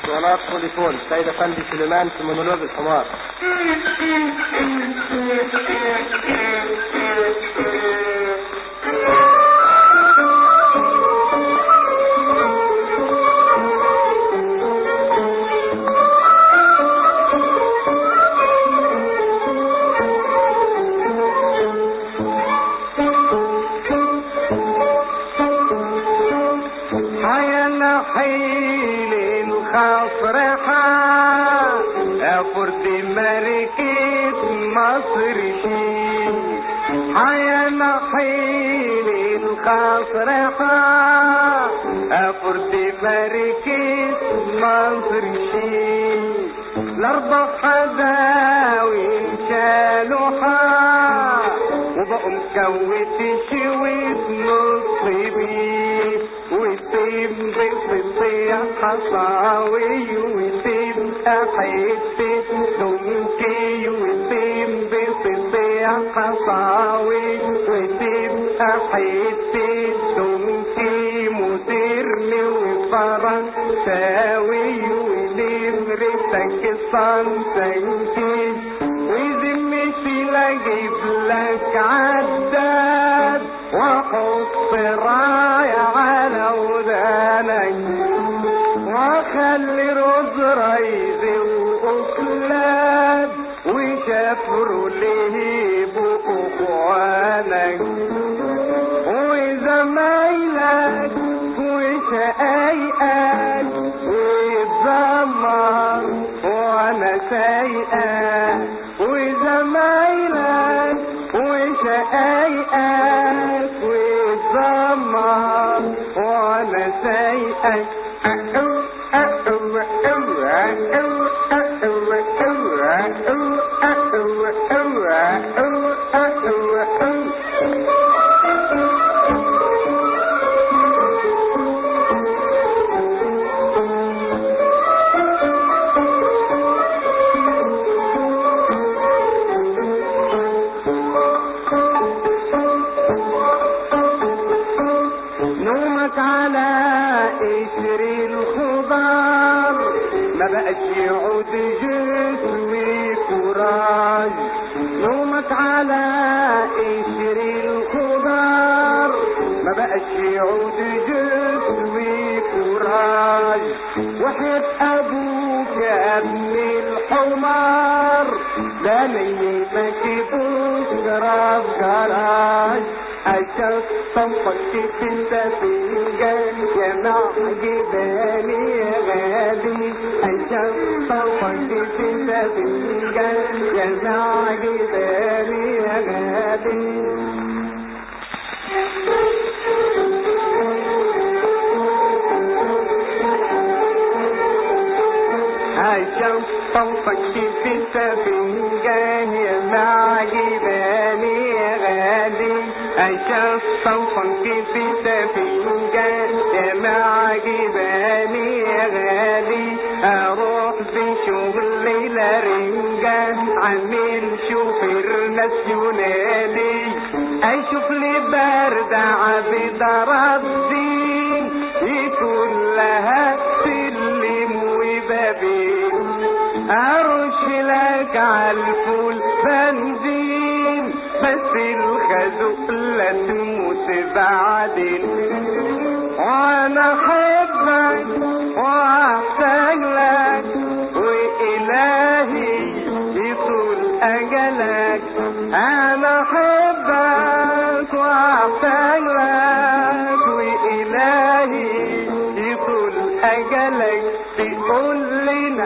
اسطوانات بوليفون سيد افندي سليمان في مونولوج الحمار. فرد مركز مصر شي حيانا حيل الخصر فرد مركز مصر شي الاربع حداوي شالوحا وبقوا مكوت شويت نصيبي ويسيب بيضيع حصاوي ويسيب حتة دمكي ويسيب بيضيع حصاوي ويسيب حتة دمكي مديرني وفرنساوي ونمرتك صنطنكي وذمتي لجيب لك عداد وحط راية على ودانك وخلي رز ريز وأكلاب وشافروا ليه بأخوانك وزمايلك وشقايقك ويتذمر وانا سايقك وزمايلك وشقايقك ويتذمر وانا سايقك نومك على قشر الخضار ما بقاش يعود جسمي كوراج نومك على قشر الخضار ما بقاش يعود جسمي كوراج وحياة ابوك يا ابن الحمار لا نيمك بكره في جراج عشان صنفك انت فنجان يا معجباني يا غالي عشان صنفك انت فنجان يا معجباني يا غالي عشان صوتك انت فنجان يا معجباني يا غالي عشان صوتك انت فنجان يا معجباني يا غالي اروح بشغلي لرنجان عامل شوفير ناسيونالي اشوف لي برد عبد ربي يكون لها سلم وبابين ارش لك عالفول بنزين بس الخازوق لا تموت بعدين وانا احبك واحتاج لك والهي يطول اجلك انا احبك واحتاج لك والهي يطول اجلك تقول لنا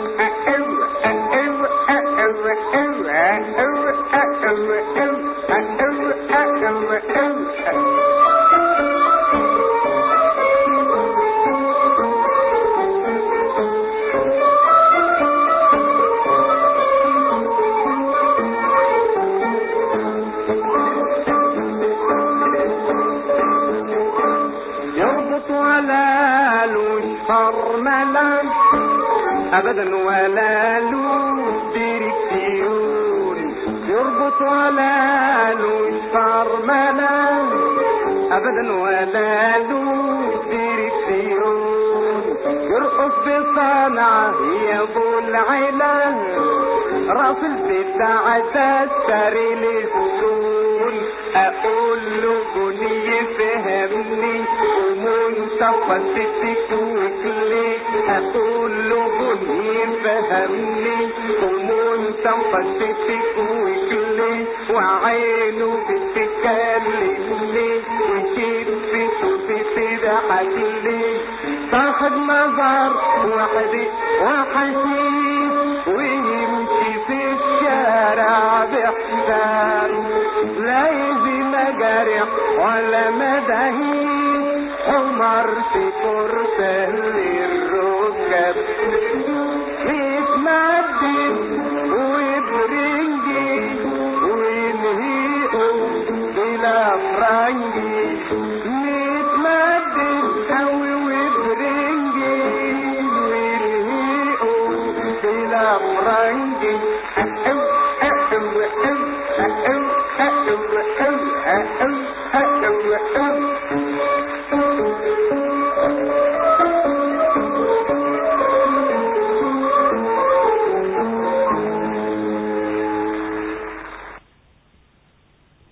يربط ولا لوش فرملا ابدا ولا لوش ديركسيون يربط ولا لوش فرملا ابدا ولا لوش ديركسيون يرقص صنعة يا ابو العلا راس البتاع تسري للسول اقول له بني فهمني ومنتقدتك وكلي اقول له بني فهمني ومنتقدتك وكلي وعينه بتكلمني وكتفته بتضحكلي صاحب نظر وحدي وحشيش ويمشي في الشارع بإحسان لا يزن جرح ولا مدهين حمر في فرسة للركب يتمدد ويبرنجي وينهيقوا بلا فرنجي يتمدد قوي ويبرنجي وينهيقوا بلا فرنجي